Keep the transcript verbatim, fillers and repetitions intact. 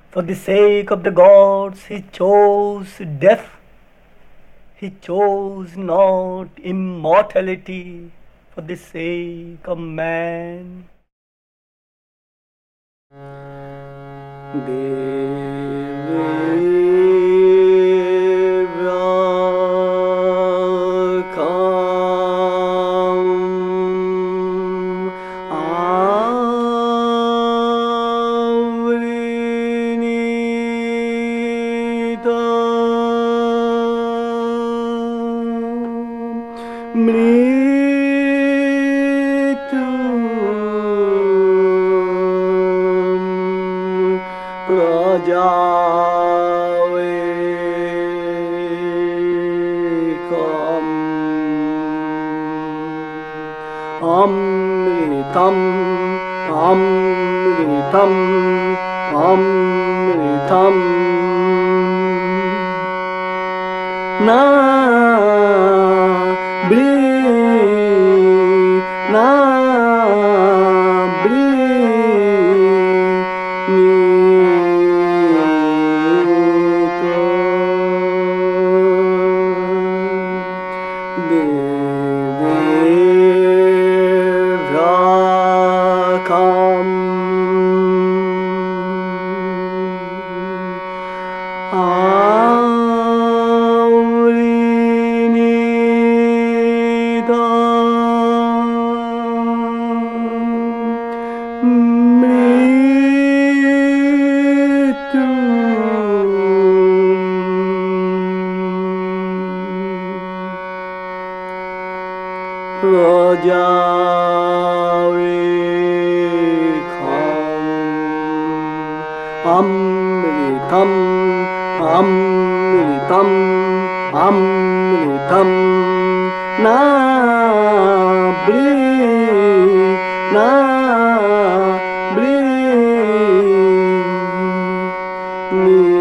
For the sake of the gods he chose death. He chose not immortality for the sake of man. Amritam, Amritam, Amritam. Na bri, na bri, ni to de de. Amritam, Amritam, Amritam. Na bri, na bri, ni